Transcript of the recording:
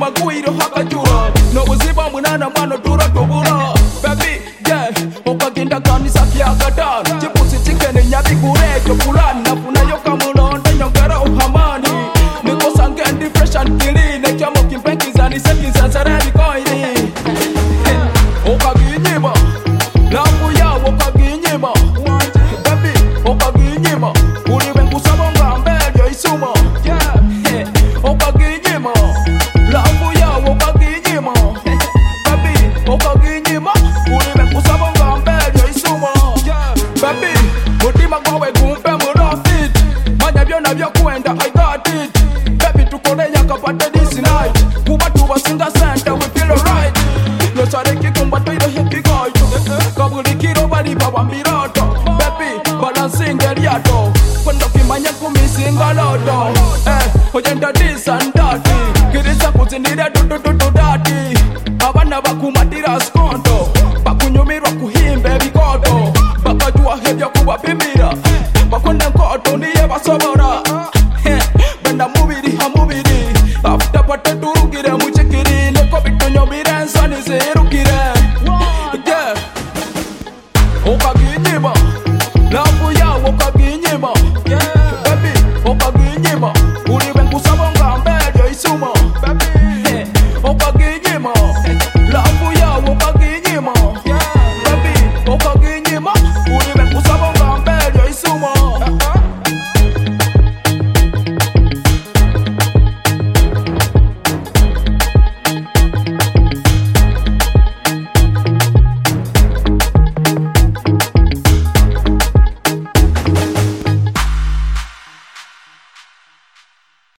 maguiro hakajura no uziba munana mano dura tobura baby yeah okaginda kanisa kyakata chipusi chikene nyabi kurejo kulani nafuna yoka mulonda nyongera uhamani niko sangendi fresh and clean chamo kimpekizani sekiza sarari koini okaginyima lambu ya okaginyima baby okaginyima uliwe nkusabonga mbelyo isuma yeah okaginyima lambu ya okaginyima baby okaginyima uliwe nkusabonga mbelyo isuma yeah baby mutima gwawe gumpe murafit manya byona byakwenda I got it baby tukole yakapate this night kuba tubasinga center we feel alright no sare kikumba toiro happy guy kabuli kiro bali baba mirato baby balancing eliato kwenda kimanya kumisinga lodo ojenda this and that kirisa kuzindira dududu dati abana bakumatira skonto bakunyumirwa kuhimba bikoto bakajua hebya kuba pimira bakwenda nkoto niye basobora benda mubiri ha mubiri after pateturugire muchikiri leko bitonyomira nsani zeru